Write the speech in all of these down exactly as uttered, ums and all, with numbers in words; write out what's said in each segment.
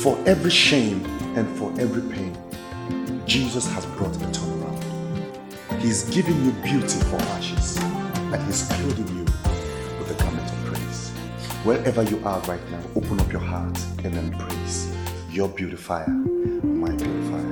For every shame and for every pain, Jesus has brought a turnaround. He's giving you beauty for ashes, and He's clothing you with the garment of praise. Wherever you are right now, open up your heart and then praise your beautifier, my beautifier.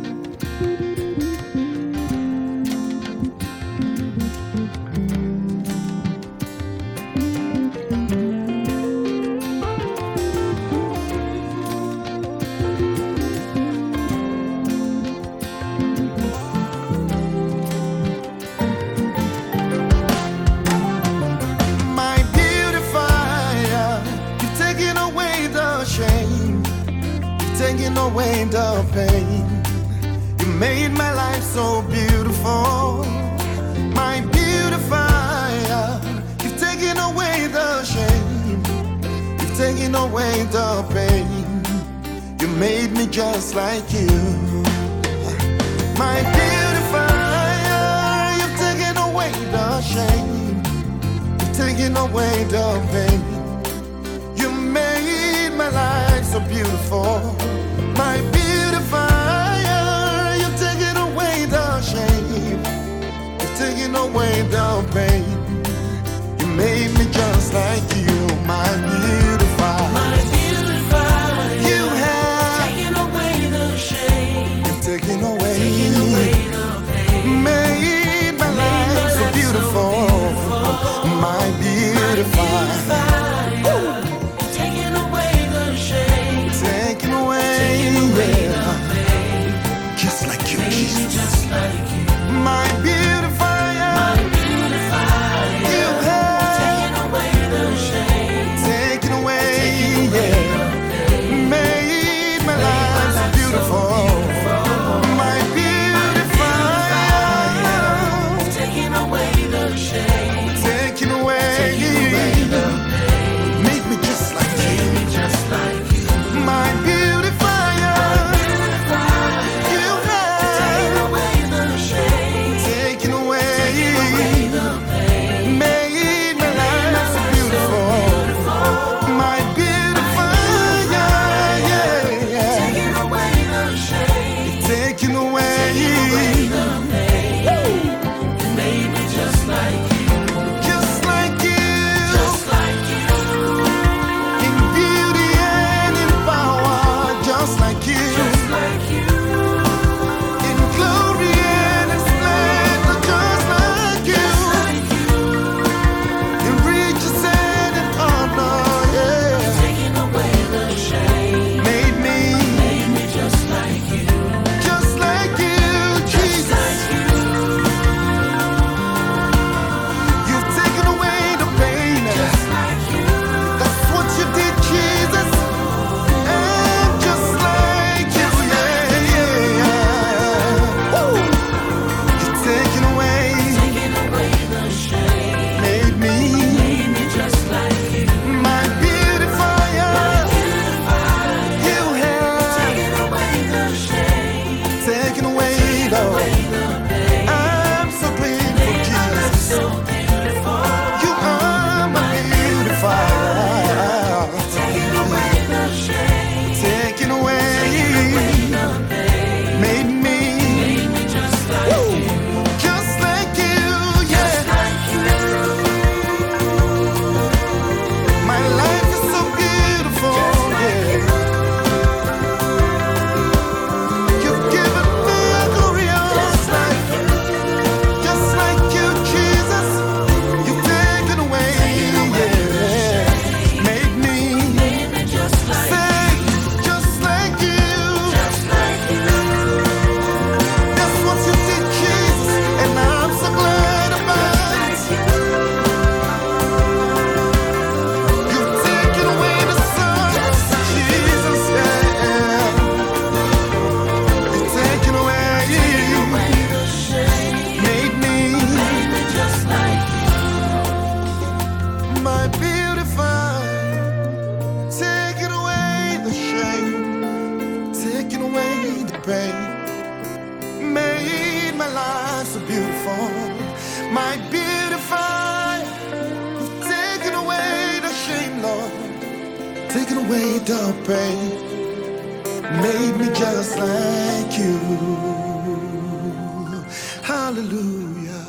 Taking away the pain, you made my life so beautiful. My beautifier, you've taken away the shame, you've taken away the pain, you made me just like you. My beautifier, you've taken away the shame, you've taken away the pain, you made my life so beautiful. My beautifier, you've taken away the shame, you've taken away the pain, you made me just like you. My beautifier, my beautifier, you have taken away the shame, you've taken away, taken away the pain, made my made life so beautiful. so beautiful. My beautifier, taking away the shame, taking away, taking away the pain, just like you, made me Jesus. just like you. My beautifier, My beautifier, you have taking away the shame, taken away, taking away yeah, the pain, made my life so beautiful. My beautifier, taking away the shame, taking away, taking away the pain, made me just like made you. me just like you. My beautifier, you Taking have away the shame, taken away, the pain, made my life so beautiful. My beautifier, yeah, yeah, taking away the shame, taking away. the pain, you made me just like you, Just like you, just like you, in beauty and in power, just like you, just like you, in glory and in splendor, just like you, like you, in riches and in honor, yeah, taking away the shame, made me made me just like you, just like you, Jesus. like you, You've taken away the pain, just like you, that's what you did, Jesus. I'm just like you, yeah, yeah, yeah. Woo. You've taken away, taking away the shame, made me made me just like you, my beautifier. You have taking away the shame, taken away, Lord. the pain, I'm so grateful, Jesus. so beautiful, You are my beautifier. taking away the shame, Taking away, the pain, made me made me just like woo, you, just like you, yeah. like you, My life is so beautiful, yeah. You've given me a glorious life, just like you, Jesus. You've taken away, yeah, made me made me just like say, just like you. just like you, That's what you did, Jesus, and I'm so glad about it. You've taken away the sun, Jesus, yeah. You've taken away, the shame, made me made me just like my beautifier. Taking away the shame, taking away the pain, made my life so beautiful. My beautifier, you've taken away the shame, Lord, taken away the pain, made me just like you. Hallelujah.